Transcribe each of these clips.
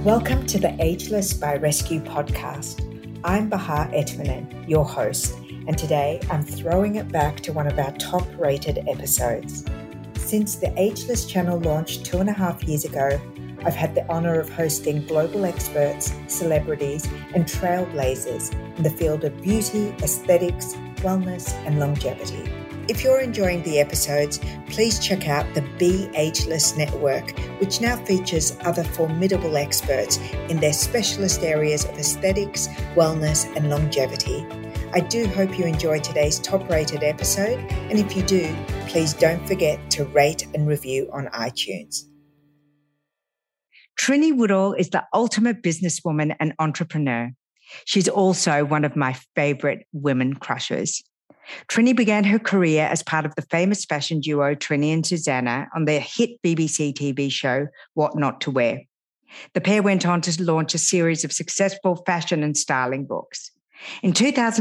Welcome to the Ageless by Rescue podcast. I'm Bahar Etminan, your host, and today I'm throwing it back to one of our top-rated episodes. Since the Ageless channel launched 2.5 years ago, I've had the honor of hosting global experts, celebrities, and trailblazers in the field of beauty, aesthetics, wellness, and longevity. If you're enjoying the episodes, please check out the Be Ageless Network, which now features other formidable experts in their specialist areas of aesthetics, wellness, and longevity. I do hope you enjoyed today's top-rated episode, and if you do, please don't forget to rate and review on iTunes. Trini Woodall is the ultimate businesswoman and entrepreneur. She's also one of my favorite women crushes. Trini began her career as part of the famous fashion duo Trini and Susannah on their hit BBC TV show, What Not to Wear. The pair went on to launch a series of successful fashion and styling books. In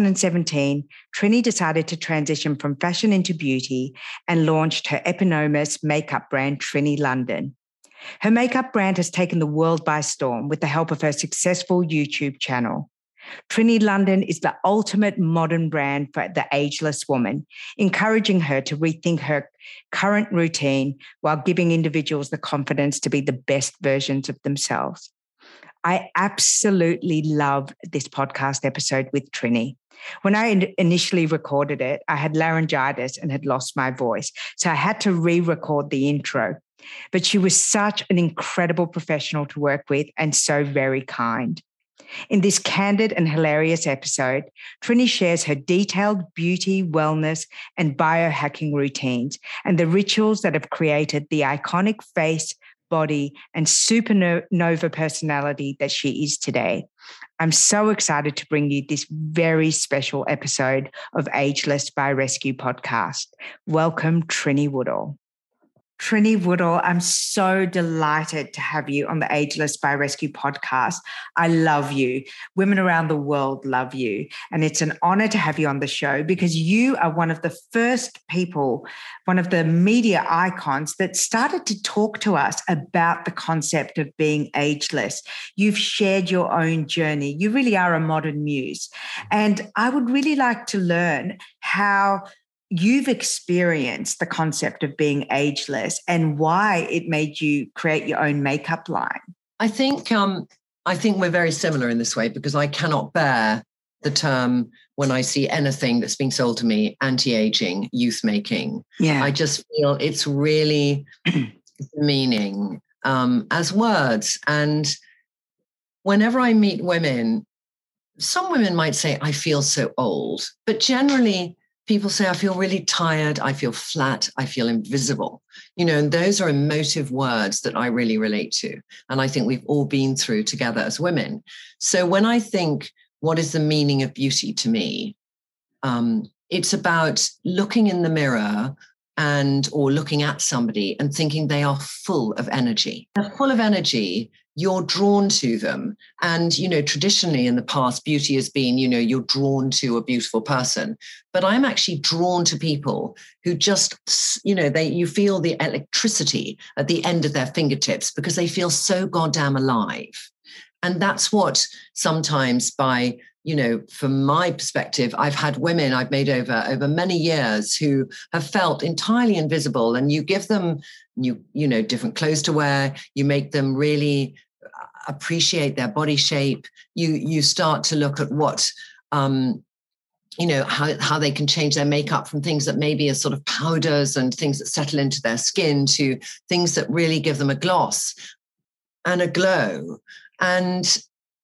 2017, Trini decided to transition from fashion into beauty and launched her eponymous makeup brand, Trini London. Her makeup brand has taken the world by storm with the help of her successful YouTube channel. Trini London is the ultimate modern brand for the ageless woman, encouraging her to rethink her current routine while giving individuals the confidence to be the best versions of themselves. I absolutely love this podcast episode with Trini. When I initially recorded it, I had laryngitis and had lost my voice, so I had to re-record the intro. But she was such an incredible professional to work with and so very kind. In this candid and hilarious episode, Trini shares her detailed beauty, wellness, and biohacking routines and the rituals that have created the iconic face, body, and supernova personality that she is today. I'm so excited to bring you this very special episode of Ageless by Rescue podcast. Welcome, Trini Woodall. Trini Woodall, I'm so delighted to have you on the Ageless by Rescue podcast. I love you. Women around the world love you. And it's an honor to have you on the show because you are one of the first people, one of the media icons that started to talk to us about the concept of being ageless. You've shared your own journey. You really are a modern muse. And I would really like to learn how you've experienced the concept of being ageless and why it made you create your own makeup line. I think we're very similar in this way because I cannot bear the term when I see anything that's being sold to me, anti-aging, youth making. Yeah. I just feel it's really demeaning as words. And whenever I meet women, some women might say, I feel so old, but generally people say, I feel really tired, I feel flat, I feel invisible. And those are emotive words that I really relate to. And I think we've all been through together as women. So when I think, what is the meaning of beauty to me? It's about looking in the mirror or looking at somebody and thinking they are full of energy. They're full of energy. You're drawn to them. And, traditionally in the past, beauty has been, you're drawn to a beautiful person. But I'm actually drawn to people who just, you feel the electricity at the end of their fingertips because they feel so goddamn alive. And that's what sometimes from my perspective, I've had women I've made over many years who have felt entirely invisible, and you give them different clothes to wear. You make them really appreciate their body shape. You start to look at what, how they can change their makeup from things that maybe are sort of powders and things that settle into their skin to things that really give them a gloss and a glow, and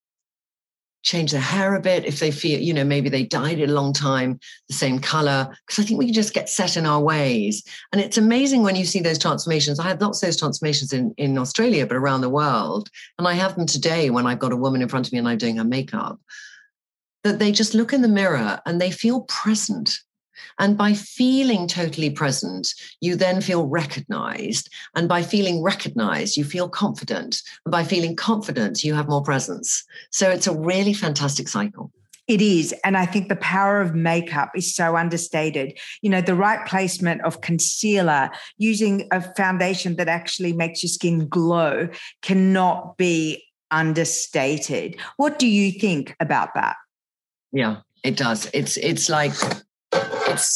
change their hair a bit if they feel, maybe they dyed it a long time, the same color, because I think we can just get set in our ways. And it's amazing when you see those transformations. I had lots of those transformations in Australia, but around the world. And I have them today when I've got a woman in front of me and I'm doing her makeup, that they just look in the mirror and they feel present. And by feeling totally present, you then feel recognized. And by feeling recognized, you feel confident. And by feeling confident, you have more presence. So it's a really fantastic cycle. It is. And I think the power of makeup is so understated. The right placement of concealer, using a foundation that actually makes your skin glow cannot be understated. What do you think about that? Yeah, it does. It's like, it's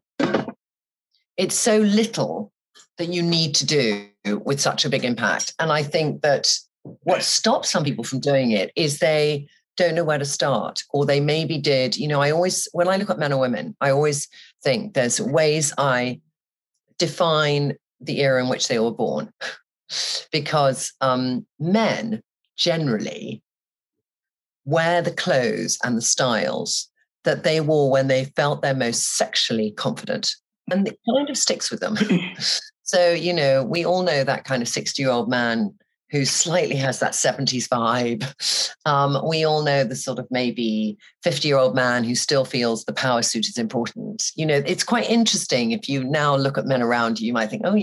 so little that you need to do with such a big impact. And I think that what stops some people from doing it is they don't know where to start, or they maybe did. When I look at men or women, I always think there's ways I define the era in which they were born, because men generally wear the clothes and the styles that they wore when they felt their most sexually confident, and it kind of sticks with them. So, we all know that kind of 60-year-old man who slightly has that 70s vibe. We all know the sort of maybe 50-year-old man who still feels the power suit is important. It's quite interesting. If you now look at men around you, you might think, oh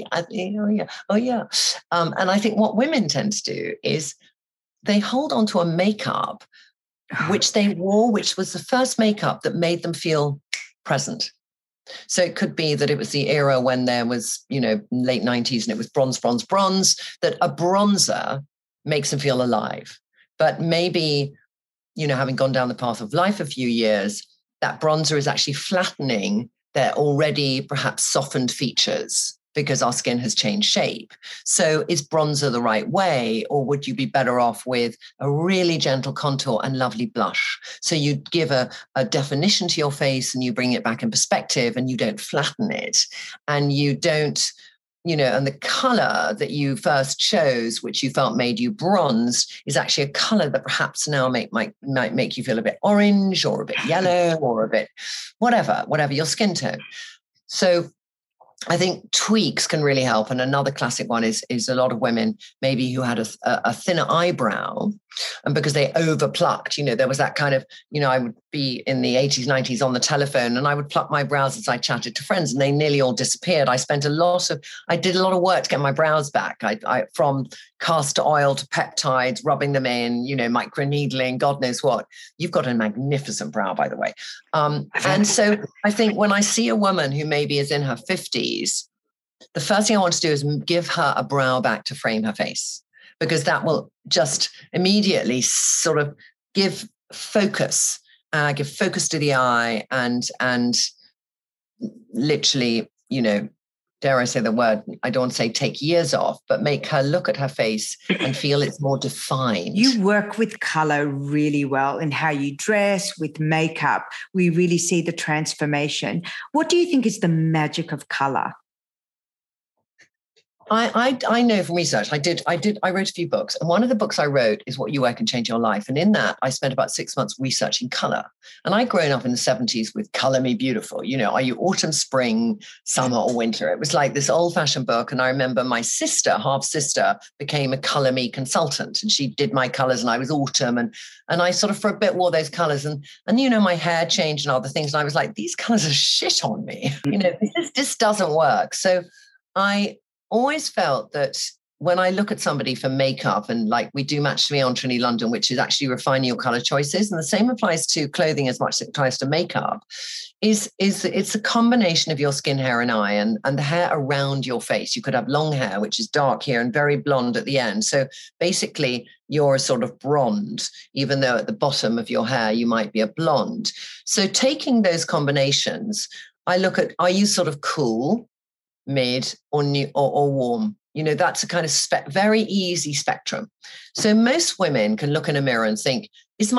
yeah. And I think what women tend to do is they hold on to a makeup which they wore, which was the first makeup that made them feel present. So it could be that it was the era when there was, late 90s, and it was bronze, that a bronzer makes them feel alive. But maybe, having gone down the path of life a few years, that bronzer is actually flattening their already perhaps softened features, because our skin has changed shape. So is bronzer the right way? Or would you be better off with a really gentle contour and lovely blush? So you give a definition to your face, and you bring it back in perspective, and you don't flatten it. And you don't, and the color that you first chose, which you felt made you bronzed, is actually a color that perhaps now might make you feel a bit orange, or a bit yellow, or a bit whatever your skin tone. So I think tweaks can really help. And another classic one is a lot of women maybe who had a thinner eyebrow, and because they over plucked, there was that kind of, I would be in the 80s, 90s on the telephone, and I would pluck my brows as I chatted to friends, and they nearly all disappeared. I did a lot of work to get my brows back. I from castor oil to peptides, rubbing them in, microneedling, God knows what. You've got a magnificent brow, by the way. And so I think when I see a woman who maybe is in her 50s, the first thing I want to do is give her a brow back to frame her face, because that will just immediately sort of give focus to the eye, and literally, dare I say the word, I don't want to say take years off, but make her look at her face and feel it's more defined. You work with color really well in how you dress, with makeup. We really see the transformation. What do you think is the magic of color? I know from research, I wrote a few books, and one of the books I wrote is What You Wear Can Change Your Life. And in that, I spent about 6 months researching color. And I'd grown up in the 70s with Color Me Beautiful. Are you autumn, spring, summer, or winter? It was like this old fashioned book. And I remember my sister, half sister, became a Color Me consultant, and she did my colors, and I was autumn. And I sort of for a bit wore those colors, and my hair changed and other things. And I was like, these colors are shit on me. This doesn't work. So I always felt that when I look at somebody for makeup, and like we do Match Me on Trinny London, which is actually refining your color choices, and the same applies to clothing as much as it applies to makeup, is it's a combination of your skin, hair, and eye, and the hair around your face. You could have long hair, which is dark here and very blonde at the end. So basically, you're a sort of blonde, even though at the bottom of your hair, you might be a blonde. So taking those combinations, I look at, are you sort of cool, mid, or new, or warm? That's a kind of very easy spectrum. So most women can look in a mirror and think,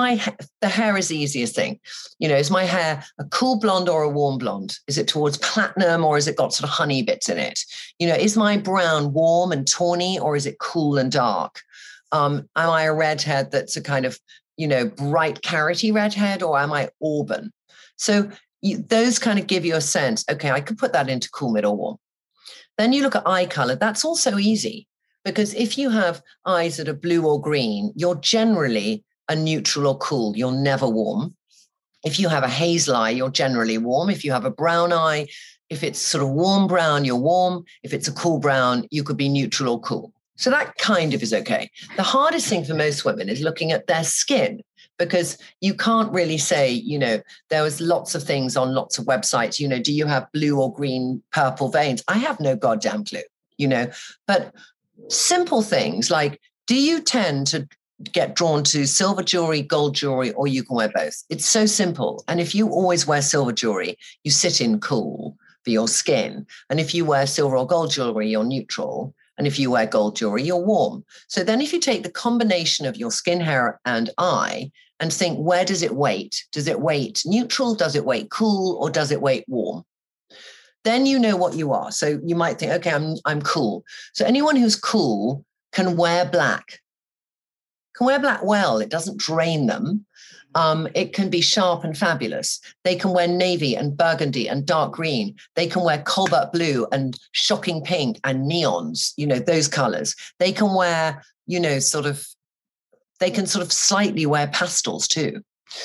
the hair is the easiest thing. Is my hair a cool blonde or a warm blonde? Is it towards platinum, or has it got sort of honey bits in it? Is my brown warm and tawny, or is it cool and dark? Am I a redhead that's a kind of, bright carroty redhead, or am I auburn? So those kind of give you a sense, okay, I could put that into cool, mid, or warm. Then you look at eye color. That's also easy, because if you have eyes that are blue or green, you're generally a neutral or cool. You're never warm. If you have a hazel eye, you're generally warm. If you have a brown eye, if it's sort of warm brown, you're warm. If it's a cool brown, you could be neutral or cool. So that kind of is okay. The hardest thing for most women is looking at their skin, because you can't really say, there was lots of things on lots of websites, do you have blue or green, purple veins? I have no goddamn clue, but simple things like, do you tend to get drawn to silver jewelry, gold jewelry, or you can wear both. It's so simple. And if you always wear silver jewelry, you sit in cool for your skin. And if you wear silver or gold jewelry, you're neutral. And if you wear gold jewelry, you're warm. So then if you take the combination of your skin, hair, and eye and think, where does it weight? Does it weight neutral? Does it weight cool? Or does it weight warm? Then you know what you are. So you might think, okay, I'm cool. So anyone who's cool can wear black. Can wear black well. It doesn't drain them. It can be sharp and fabulous. They can wear navy and burgundy and dark green. They can wear cobalt blue and shocking pink and neons, those colors. They can wear, they can sort of slightly wear pastels too.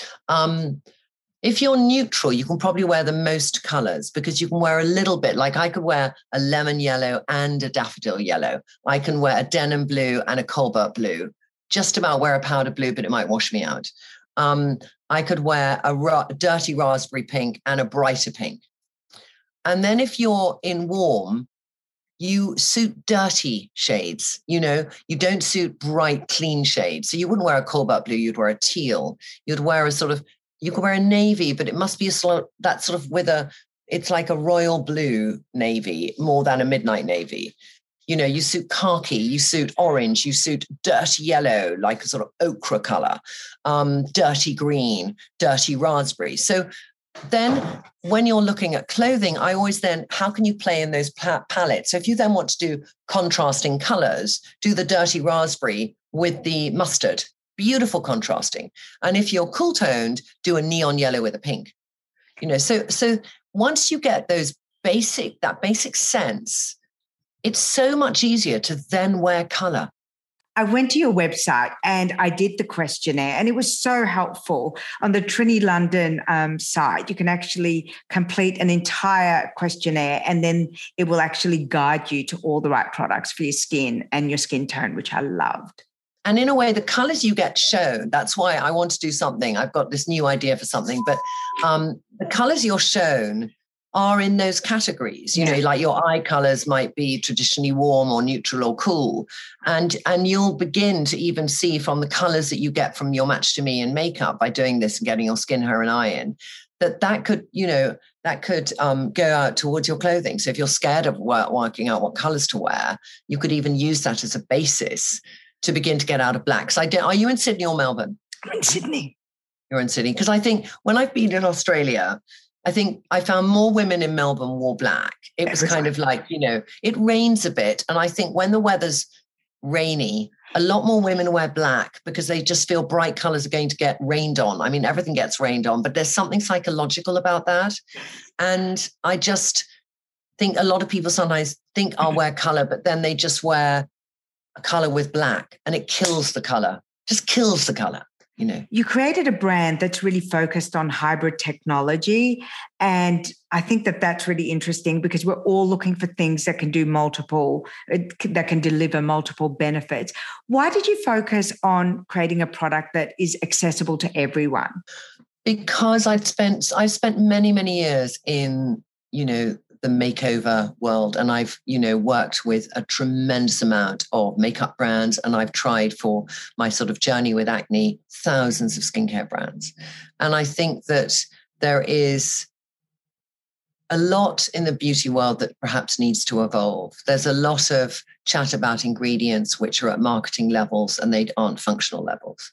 If you're neutral, you can probably wear the most colors because you can wear a little bit. Like I could wear a lemon yellow and a daffodil yellow. I can wear a denim blue and a cobalt blue. Just about wear a powder blue, but it might wash me out. I could wear a dirty raspberry pink and a brighter pink. And then if you're in warm, you suit dirty shades. You don't suit bright, clean shades. So you wouldn't wear a cobalt blue, you'd wear a teal. You'd wear you could wear a navy, but it must be that sort of it's like a royal blue navy more than a midnight navy. You suit khaki, you suit orange, you suit dirty yellow, like a sort of ochre color, dirty green, dirty raspberry. So then when you're looking at clothing, I always how can you play in those palettes? So if you then want to do contrasting colors, do the dirty raspberry with the mustard, beautiful contrasting. And if you're cool toned, do a neon yellow with a pink. So once you get that basic sense, it's so much easier to then wear color. I went to your website and I did the questionnaire, and it was so helpful. On the Trinny London site, you can actually complete an entire questionnaire, and then it will actually guide you to all the right products for your skin and your skin tone, which I loved. And in a way, the colors you get shown, that's why I want to do something. I've got this new idea for something, but the colors you're shown are in those categories, like your eye colors might be traditionally warm or neutral or cool. And you'll begin to even see from the colors that you get from your Match to Me in makeup by doing this and getting your skin, hair, and eye in, that could go out towards your clothing. So if you're scared of working out what colors to wear, you could even use that as a basis to begin to get out of blacks. Are you in Sydney or Melbourne? I'm in Sydney. You're in Sydney. Because I think when I've been in Australia, I think I found more women in Melbourne wore black. It was kind of like, it rains a bit. And I think when the weather's rainy, a lot more women wear black because they just feel bright colors are going to get rained on. I mean, everything gets rained on, but there's something psychological about that. And I just think a lot of people sometimes think I'll wear color, but then they just wear a color with black and it kills the color, just kills the color. You created a brand that's really focused on hybrid technology. And I think that that's really interesting because we're all looking for things that can do that can deliver multiple benefits. Why did you focus on creating a product that is accessible to everyone? Because I've spent many, many years in, the makeover world. And I've, worked with a tremendous amount of makeup brands. And I've tried for my sort of journey with acne, thousands of skincare brands. And I think that there is a lot in the beauty world that perhaps needs to evolve. There's a lot of chat about ingredients which are at marketing levels and they aren't functional levels.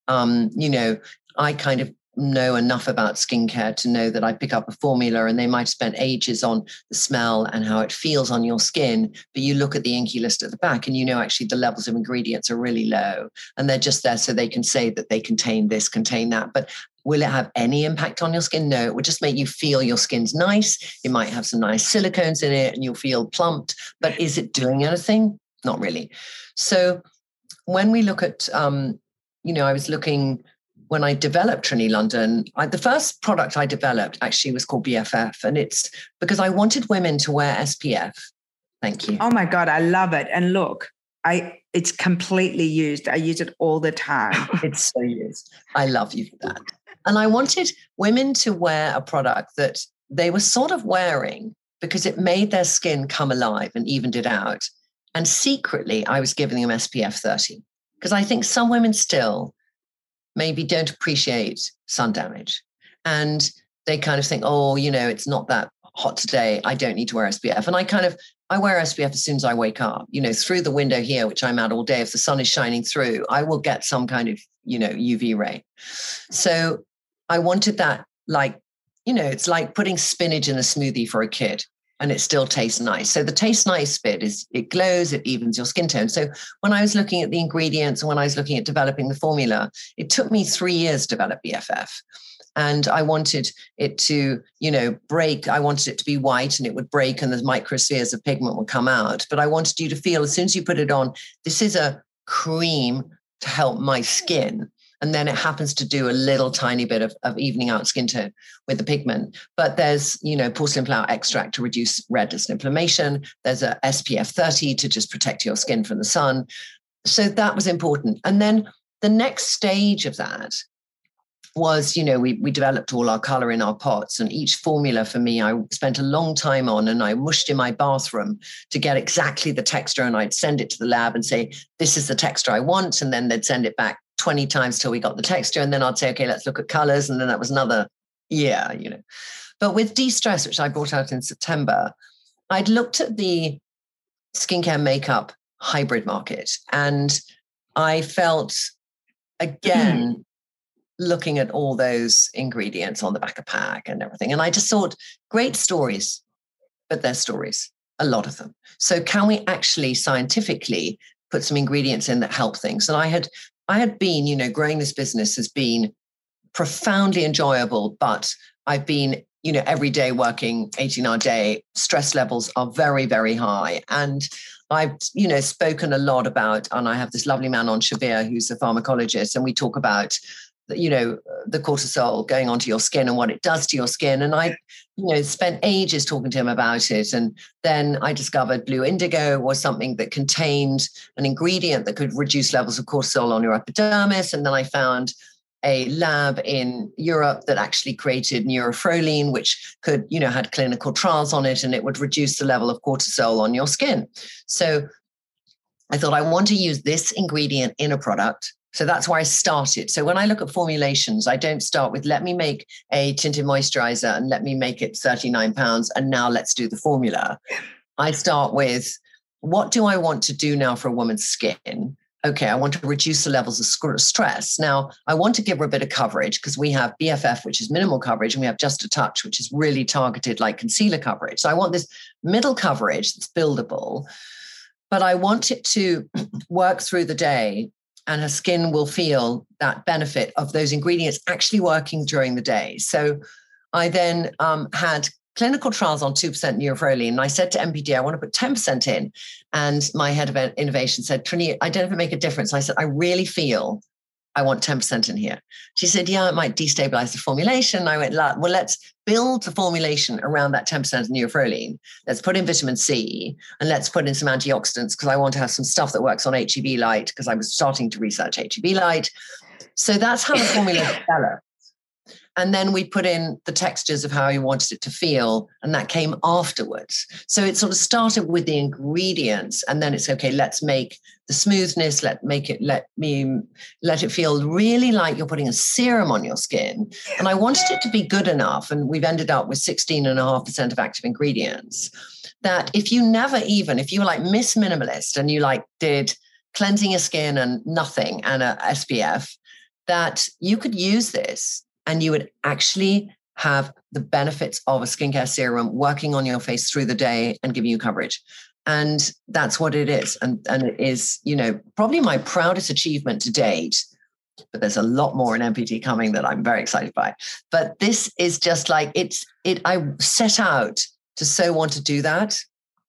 I kind of know enough about skincare to know that I pick up a formula and they might have spent ages on the smell and how it feels on your skin, but you look at the INCI list at the back and actually the levels of ingredients are really low and they're just there so they can say that they contain this, contain that. But will it have any impact on your skin? No, it would just make you feel your skin's nice. It might have some nice silicones in it and you'll feel plumped, but is it doing anything? Not really. So when we look at, I was looking. When I developed Trinny London, the first product I developed actually was called BFF. And it's because I wanted women to wear SPF. Thank you. Oh my God, I love it. And look, it's completely used. I use it all the time. It's so used. I love you for that. And I wanted women to wear a product that they were sort of wearing because it made their skin come alive and evened it out. And secretly, I was giving them SPF 30. Because I think some women still maybe don't appreciate sun damage. And they kind of think, oh, it's not that hot today, I don't need to wear SPF. And I wear SPF as soon as I wake up, through the window here, which I'm at all day. If the sun is shining through, I will get some kind of, UV ray. So I wanted that, it's like putting spinach in a smoothie for a kid and it still tastes nice. So the taste nice bit is it glows, it evens your skin tone. So when I was looking at the ingredients and when I was looking at developing the formula, it took me 3 years to develop BFF. And I wanted it to, break. I wanted it to be white and it would break and the microspheres of pigment would come out. But I wanted you to feel, as soon as you put it on, this is a cream to help my skin. And then it happens to do a little tiny bit of evening out skin tone with the pigment. But there's, porcelain flower extract to reduce redness and inflammation. There's a SPF 30 to just protect your skin from the sun. So that was important. And then the next stage of that was, we developed all our color in our pots, and each formula for me, I spent a long time on, and I mushed in my bathroom to get exactly the texture. And I'd send it to the lab and say, this is the texture I want. And then they'd send it back 20 times till we got the texture. And then I'd say, okay, let's look at colors. And then that was another year, But with De-Stress, which I brought out in September, I'd looked at the skincare makeup hybrid market, and I felt, again, looking at all those ingredients on the back of pack and everything. And I just thought, great stories, but they're stories, a lot of them. So can we actually scientifically put some ingredients in that help things? And I had been, growing this business has been profoundly enjoyable, but I've been, every day working 18-hour day, stress levels are very, very high. And I've, spoken a lot about, and I have this lovely man on, Shabir, who's a pharmacologist, and we talk about the cortisol going onto your skin and what it does to your skin. And I, spent ages talking to him about it. And then I discovered blue indigo was something that contained an ingredient that could reduce levels of cortisol on your epidermis. And then I found a lab in Europe that actually created neurofroline, which could, had clinical trials on it, and it would reduce the level of cortisol on your skin. So I thought, I want to use this ingredient in a product. So that's where I started. So when I look at formulations, I don't start with, let me make a tinted moisturizer and let me make it £39 and now let's do the formula. I start with, what do I want to do now for a woman's skin? Okay, I want to reduce the levels of stress. Now, I want to give her a bit of coverage because we have BFF, which is minimal coverage, and we have Just a Touch, which is really targeted like concealer coverage. So I want this middle coverage that's buildable, but I want it to work through the day, and her skin will feel that benefit of those ingredients actually working during the day. So I then had clinical trials on 2% neurofroline. And I said to MPD, I want to put 10% in. And my head of innovation said, Trini, I don't know if it make a difference. I said, I really feel I want 10% in here. She said, yeah, it might destabilize the formulation. I went, well, let's build the formulation around that 10% of neurofroline. Let's put in vitamin C and let's put in some antioxidants because I want to have some stuff that works on HEV light because I was starting to research HEV light. So that's how the formula developed. And then we put in the textures of how we wanted it to feel, and that came afterwards. So it sort of started with the ingredients, and then it's okay, let's make the smoothness, let it feel really like you're putting a serum on your skin. And I wanted it to be good enough, and we've ended up with 16.5% of active ingredients, that if you were like Miss Minimalist and you like did cleansing your skin and nothing and a SPF, that you could use this and you would actually have the benefits of a skincare serum working on your face through the day and giving you coverage. And that's what it is. And it is, probably my proudest achievement to date, but there's a lot more in MPT coming that I'm very excited by. But this is just like, I set out to so want to do that.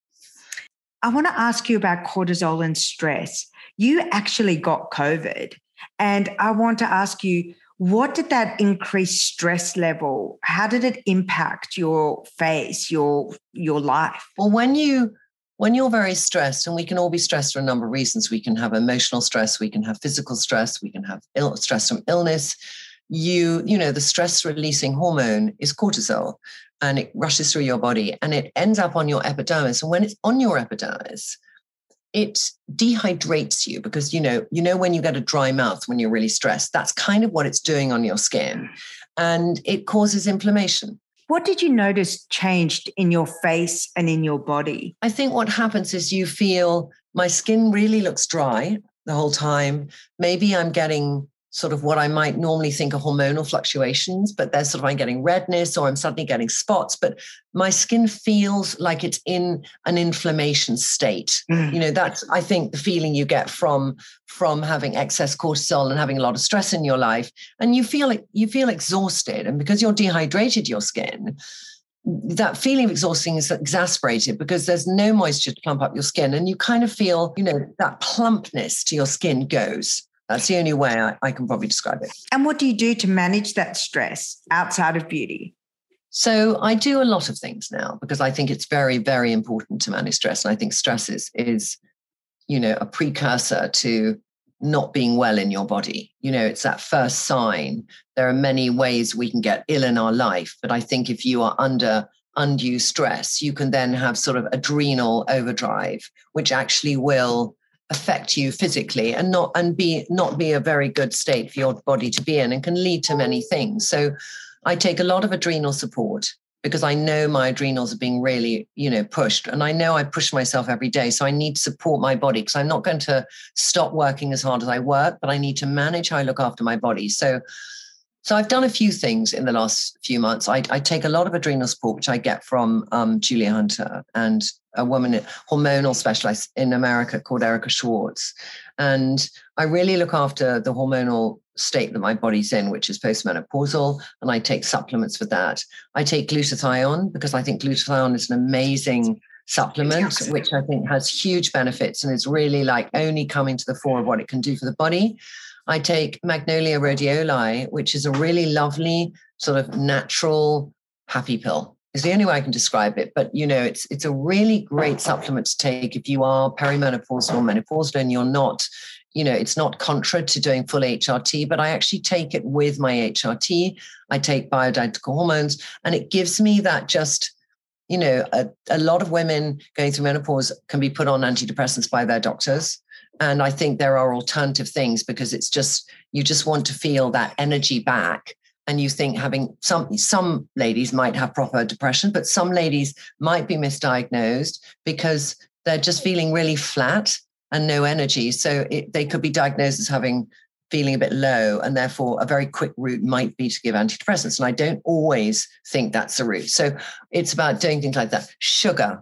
I want to ask you about cortisol and stress. You actually got COVID, and I want to ask you, what did that increased stress level, how did it impact your face, your life? Well, when you're very stressed, and we can all be stressed for a number of reasons. We can have emotional stress, we can have physical stress, we can have stress from illness. The stress releasing hormone is cortisol, and it rushes through your body and it ends up on your epidermis. And when it's on your epidermis, it dehydrates you because, when you get a dry mouth when you're really stressed, that's kind of what it's doing on your skin, and it causes inflammation. What did you notice changed in your face and in your body? I think what happens is you feel my skin really looks dry the whole time. Maybe I'm getting sort of what I might normally think are hormonal fluctuations, but there's sort of I'm getting redness or I'm suddenly getting spots, but my skin feels like it's in an inflammation state. That's, I think, the feeling you get from having excess cortisol and having a lot of stress in your life. And you feel exhausted. And because you're dehydrated, your skin, that feeling of exhausting is exacerbated because there's no moisture to plump up your skin. And you kind of feel, that plumpness to your skin goes. That's the only way I can probably describe it. And what do you do to manage that stress outside of beauty? So I do a lot of things now because I think it's very, very important to manage stress. And I think stress is a precursor to not being well in your body. It's that first sign. There are many ways we can get ill in our life, but I think if you are under undue stress, you can then have sort of adrenal overdrive, which actually will affect you physically and not be a very good state for your body to be in, and can lead to many things. So I take a lot of adrenal support because I know my adrenals are being really, pushed. And I know I push myself every day. So I need to support my body because I'm not going to stop working as hard as I work, but I need to manage how I look after my body. So I've done a few things in the last few months. I take a lot of adrenal support, which I get from Julia Hunter and a woman, hormonal specialist in America called Erica Schwartz. And I really look after the hormonal state that my body's in, which is postmenopausal, and I take supplements for that. I take glutathione because I think glutathione is an amazing supplement, which I think has huge benefits and is really like only coming to the fore of what it can do for the body. I take Magnolia rhodiola, which is a really lovely sort of natural happy pill. It's the only way I can describe it. But, it's a really great supplement to take if you are perimenopausal or menopausal and you're not, it's not contra to doing full HRT, but I actually take it with my HRT. I take bioidentical hormones, and it gives me that just, a lot of women going through menopause can be put on antidepressants by their doctors. And I think there are alternative things because it's just, you just want to feel that energy back. And you think having some ladies might have proper depression, but some ladies might be misdiagnosed because they're just feeling really flat and no energy. So they could be diagnosed as feeling a bit low, and therefore a very quick route might be to give antidepressants. And I don't always think that's the route. So it's about doing things like that. Sugar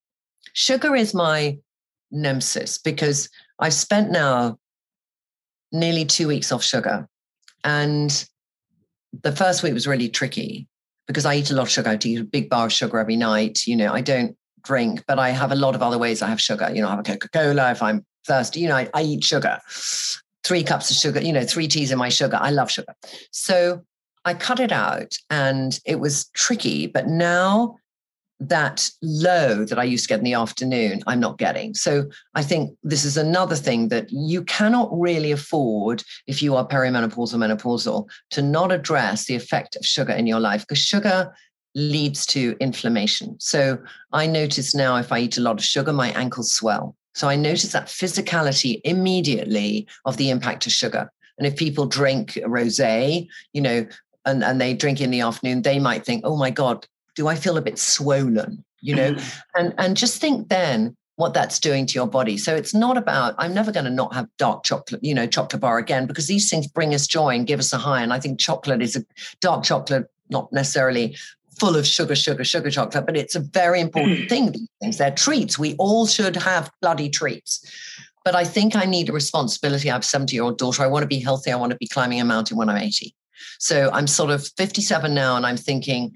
is my nemesis because I've spent now nearly 2 weeks off sugar. And the first week was really tricky because I eat a lot of sugar. I eat a big bar of sugar every night. I don't drink, but I have a lot of other ways I have sugar. I have a Coca-Cola if I'm thirsty. I eat sugar, 3 cups of sugar, 3 teas in my sugar. I love sugar. So I cut it out and it was tricky. But now that low that I used to get in the afternoon, I'm not getting. So I think this is another thing that you cannot really afford if you are perimenopausal or menopausal to not address the effect of sugar in your life, because sugar leads to inflammation. So I notice now if I eat a lot of sugar, my ankles swell. So I notice that physicality immediately of the impact of sugar. And if people drink rosé, and they drink in the afternoon, they might think, oh my God, do I feel a bit swollen, and just think then what that's doing to your body. So it's not about, I'm never going to not have dark chocolate, chocolate bar again, because these things bring us joy and give us a high. And I think chocolate is dark chocolate, not necessarily full of sugar chocolate, but it's a very important thing. These things, they're treats. We all should have bloody treats. But I think I need a responsibility. I have a 70-year-old daughter. I want to be healthy. I want to be climbing a mountain when I'm 80. So I'm sort of 57 now, and I'm thinking,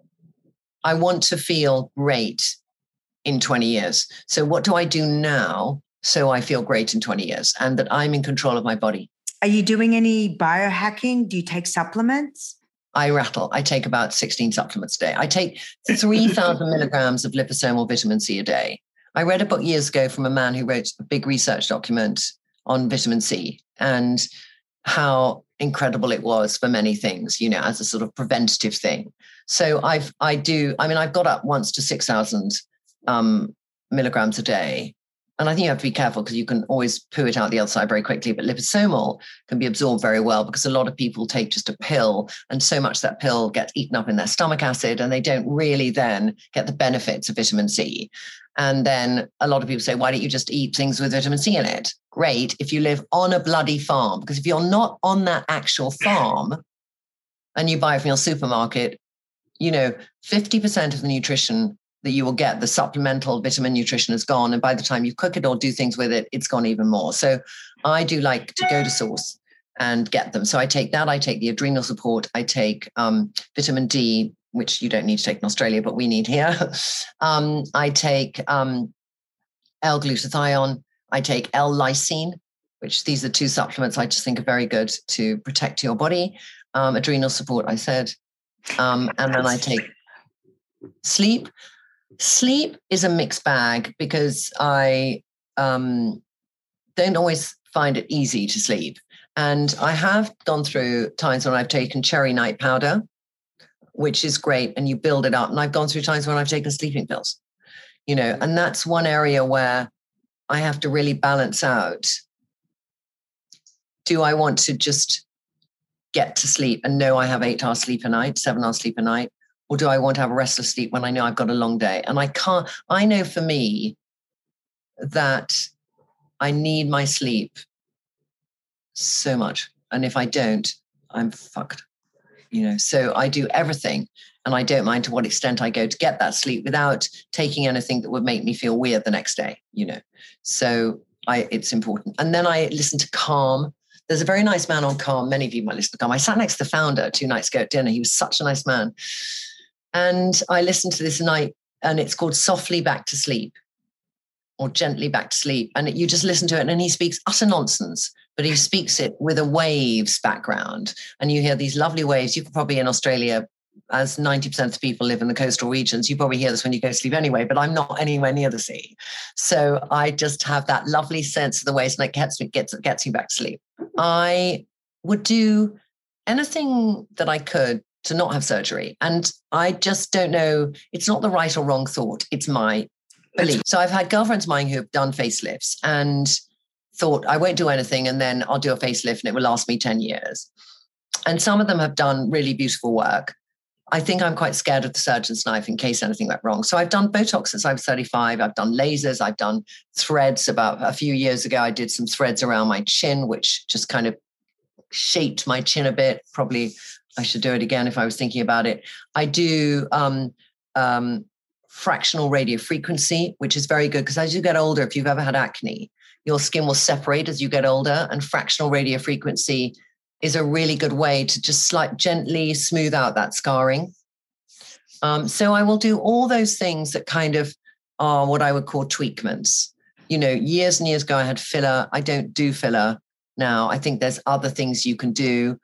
I want to feel great in 20 years. So what do I do now so I feel great in 20 years and that I'm in control of my body? Are you doing any biohacking? Do you take supplements? I rattle. I take about 16 supplements a day. I take 3,000 milligrams of liposomal vitamin C a day. I read a book years ago from a man who wrote a big research document on vitamin C and how incredible it was for many things, as a sort of preventative thing. So I've got up once to 6,000 milligrams a day. And I think you have to be careful because you can always poo it out the other side very quickly. But liposomal can be absorbed very well because a lot of people take just a pill, and so much that pill gets eaten up in their stomach acid, and they don't really then get the benefits of vitamin C. And then a lot of people say, why don't you just eat things with vitamin C in it? Great if you live on a bloody farm, because if you're not on that actual farm and you buy it from your supermarket, 50% of the nutrition that you will get, the supplemental vitamin nutrition, is gone. And by the time you cook it or do things with it, it's gone even more. So I do like to go to source and get them. So I take that. I take the adrenal support. I take vitamin D, which you don't need to take in Australia, but we need here. I take L-glutathione. I take L-lysine, which these are two supplements I just think are very good to protect your body. Adrenal support, I said. And then I take sleep. Sleep is a mixed bag because I don't always find it easy to sleep. And I have gone through times when I've taken cherry night powder, which is great, and you build it up. And I've gone through times when I've taken sleeping pills, and that's one area where I have to really balance out. Do I want to just get to sleep and know I have 8 hours sleep a night, 7 hours sleep a night? Or do I want to have a restless sleep when I know I've got a long day? And I know for me that I need my sleep so much. And if I don't, I'm fucked, So I do everything, and I don't mind to what extent I go to get that sleep without taking anything that would make me feel weird the next day, So it's important. And then I listen to Calm. There's a very nice man on Calm. Many of you might listen to Calm. I sat next to the founder 2 nights ago at dinner. He was such a nice man. And I listened to this night, and it's called Softly Back to Sleep or Gently Back to Sleep. And you just listen to it, and he speaks utter nonsense, but he speaks it with a waves background. And you hear these lovely waves. You could probably in Australia, as 90% of the people live in the coastal regions, you probably hear this when you go to sleep anyway, but I'm not anywhere near the sea. So I just have that lovely sense of the waves, and it gets me back to sleep. I would do anything that I could to not have surgery. And I just don't know, it's not the right or wrong thought. It's my belief. So I've had girlfriends of mine who have done facelifts and thought, I won't do anything, and then I'll do a facelift and it will last me 10 years. And some of them have done really beautiful work. I think I'm quite scared of the surgeon's knife in case anything went wrong. So I've done Botox since I was 35. I've done lasers. I've done threads. About a few years ago, I did some threads around my chin, which just kind of shaped my chin a bit. Probably I should do it again if I was thinking about it. I do fractional radiofrequency, which is very good because as you get older, if you've ever had acne, your skin will separate as you get older, and fractional radiofrequency is a really good way to just gently smooth out that scarring. So I will do all those things that kind of are what I would call tweakments. Years and years ago, I had filler. I don't do filler now. I think there's other things you can do.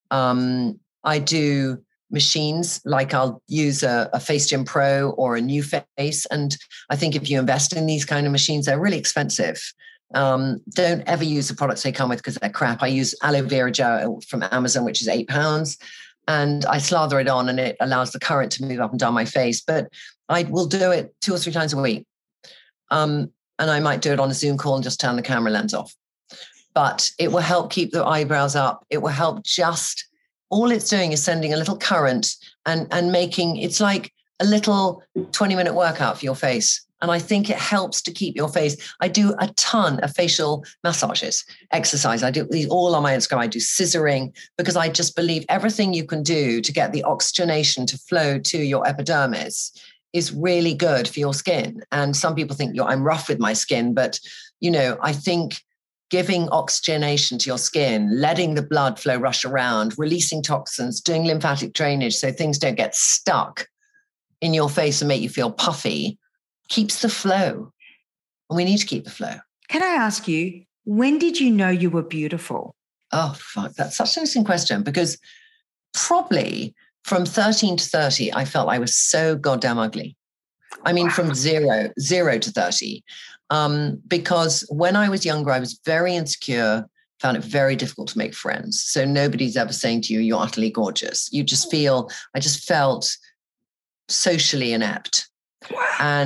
I do machines, like I'll use a FaceGym Pro or a New Face. And I think if you invest in these kind of machines, they're really expensive. Don't ever use the products they come with because they're crap. I use aloe vera gel from Amazon, which is £8. And I slather it on, and it allows the current to move up and down my face. But I will do it 2 or 3 times a week. And I might do it on a Zoom call and just turn the camera lens off. But it will help keep the eyebrows up. It will help all it's doing is sending a little current and making, it's like a little 20-minute workout for your face. And I think it helps to keep your face. I do a ton of facial massages, exercise. I do these all on my Instagram. I do scissoring because I just believe everything you can do to get the oxygenation to flow to your epidermis is really good for your skin. And some people think I'm rough with my skin, but I think giving oxygenation to your skin, letting the blood flow rush around, releasing toxins, doing lymphatic drainage so things don't get stuck in your face and make you feel puffy, keeps the flow. And we need to keep the flow. Can I ask you, when did you know you were beautiful? Oh, fuck. That's such an interesting question because probably from 13 to 30, I felt I was so goddamn ugly. I mean, from zero to 30. Because when I was younger, I was very insecure, found it very difficult to make friends. So nobody's ever saying to you, you're utterly gorgeous. I just felt socially inept. Wow. And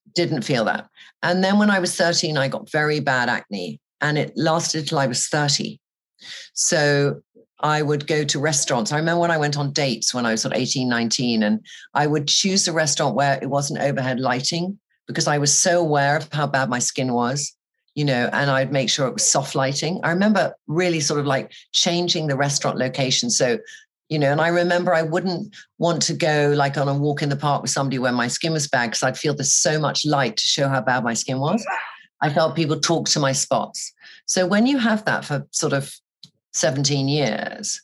Didn't feel that. And then when I was 13, I got very bad acne, and it lasted till I was 30. So I would go to restaurants. I remember when I went on dates when I was sort of 18, 19, and I would choose a restaurant where it wasn't overhead lighting, because I was so aware of how bad my skin was, and I'd make sure it was soft lighting. I remember really sort of like changing the restaurant location. So, and I remember I wouldn't want to go like on a walk in the park with somebody where my skin was bad, because I'd feel there's so much light to show how bad my skin was. I felt people talk to my spots. So when you have that for sort of 17 years,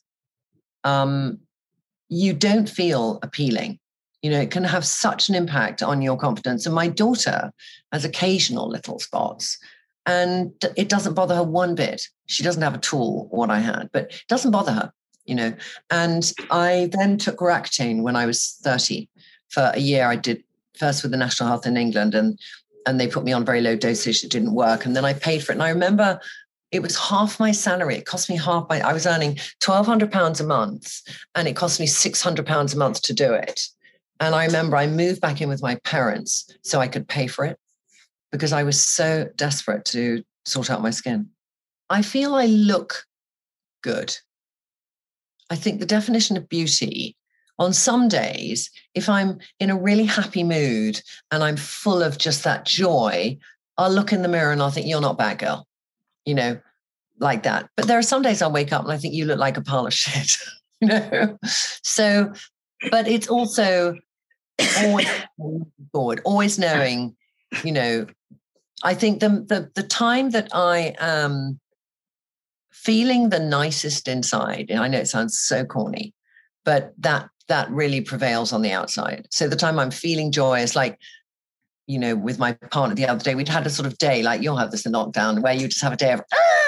you don't feel appealing. It can have such an impact on your confidence. And my daughter has occasional little spots, and it doesn't bother her one bit. She doesn't have a tool, what I had, but it doesn't bother her, And I then took Roaccutane when I was 30 for a year. I did first with the National Health in England, and they put me on very low dosage. It didn't work. And then I paid for it. And I remember it was half my salary. It cost me I was earning £1,200 a month, and it cost me £600 a month to do it. And I remember I moved back in with my parents so I could pay for it, because I was so desperate to sort out my skin. I feel I look good. I think the definition of beauty, on some days, if I'm in a really happy mood and I'm full of just that joy, I'll look in the mirror and I'll think, you're not a bad girl, like that. But there are some days I'll wake up and I think you look like a pile of shit, So, but it's also always forward, always knowing, I think the time that I am feeling the nicest inside, and I know it sounds so corny, but that really prevails on the outside. So the time I'm feeling joy is like, with my partner the other day, we'd had a sort of day, like you'll have this in lockdown, where you just have a day of,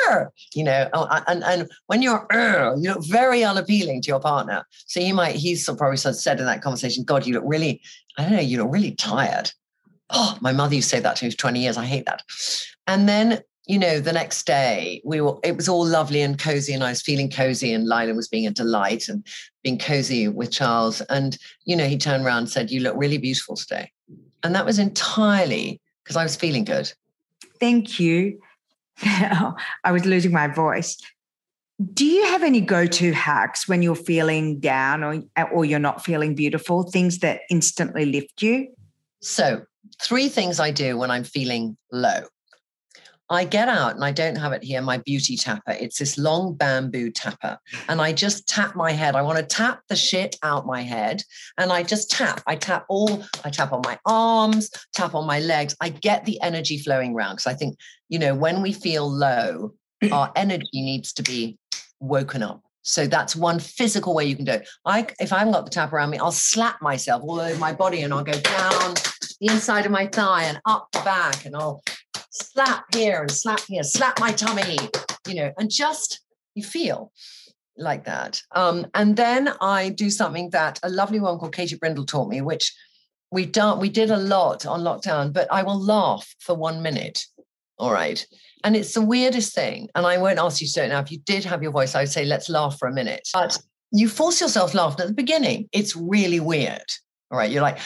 and when you're, you look very unappealing to your partner. So he's probably said in that conversation, God, you look really, you look really tired. Oh, my mother used to say that to me for 20 years. I hate that. And then, the next day it was all lovely and cozy, and I was feeling cozy, and Lila was being a delight and being cozy with Charles. And, he turned around and said, you look really beautiful today. And that was entirely because I was feeling good. Thank you. I was losing my voice. Do you have any go-to hacks when you're feeling down or you're not feeling beautiful, things that instantly lift you? So 3 things I do when I'm feeling low. I get out, and I don't have it here, my beauty tapper. It's this long bamboo tapper. And I just tap my head. I want to tap the shit out my head. And I just tap. I tap on my arms, tap on my legs. I get the energy flowing around, because I think, when we feel low, our energy needs to be woken up. So that's one physical way you can do it. If I haven't got the tap around me, I'll slap myself all over my body, and I'll go down the inside of my thigh and up the back, and I'll slap here and slap here, slap my tummy, and just you feel like that. And then I do something that a lovely one called Katie Brindle taught me, which we did a lot on lockdown, but I will laugh for 1 minute. All right. And it's the weirdest thing. And I won't ask you to do it now. If you did have your voice, I would say, let's laugh for a minute. But you force yourself laughing at the beginning. It's really weird. All right. You're like,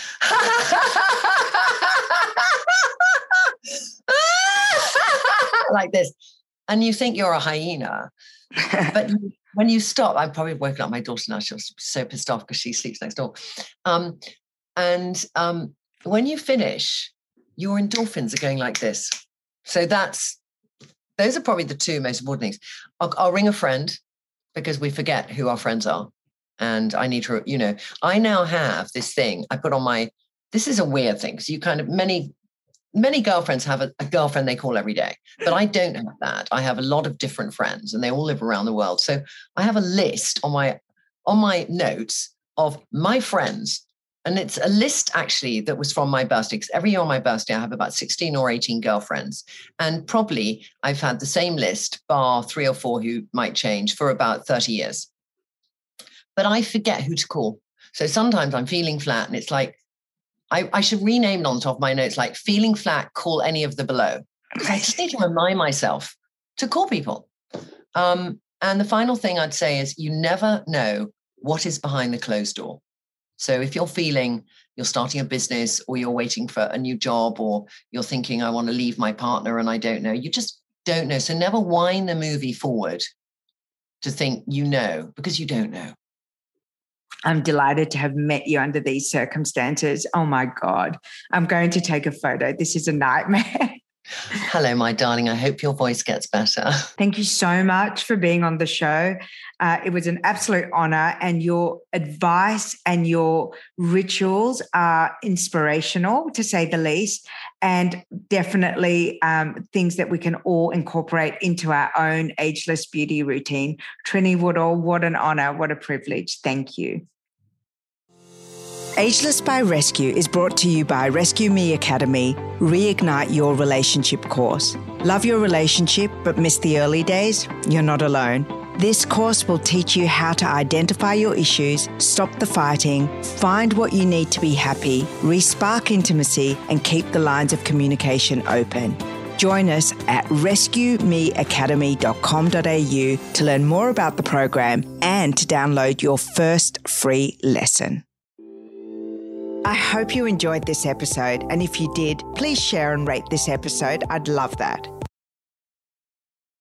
like this. And you think you're a hyena. But when you stop, I've probably woken up my daughter now. She'll be so pissed off because she sleeps next door. When you finish, your endorphins are going like this. So those are probably the 2 most important things. I'll ring a friend, because we forget who our friends are. And I need to, I now have this thing I put on this is a weird thing. So you kind of, many girlfriends have a girlfriend they call every day, but I don't have that. I have a lot of different friends, and they all live around the world. So I have a list on my notes of my friends. And it's a list actually that was from my birthday, because every year on my birthday, I have about 16 or 18 girlfriends. And probably I've had the same list, bar 3 or 4 who might change, for about 30 years. But I forget who to call. So sometimes I'm feeling flat, and it's like, I should rename it on top of my notes, like feeling flat, call any of the below. Because I just need to remind myself to call people. And the final thing I'd say is, you never know what is behind the closed door. So if you're feeling you're starting a business, or you're waiting for a new job, or you're thinking, I want to leave my partner and I don't know. You just don't know. So never wind the movie forward to think you know, because you don't know. I'm delighted to have met you under these circumstances. Oh my God. I'm going to take a photo. This is a nightmare. Hello, my darling. I hope your voice gets better. Thank you so much for being on the show. It was an absolute honor, and your advice and your rituals are inspirational, to say the least, and definitely things that we can all incorporate into our own ageless beauty routine. Trini Woodall, what an honor, what a privilege. Thank you. Ageless by Rescue is brought to you by Rescue Me Academy, Reignite Your Relationship course. Love your relationship but miss the early days? You're not alone. This course will teach you how to identify your issues, stop the fighting, find what you need to be happy, re-spark intimacy, and keep the lines of communication open. Join us at rescuemeacademy.com.au to learn more about the program and to download your first free lesson. I hope you enjoyed this episode, and if you did, please share and rate this episode. I'd love that.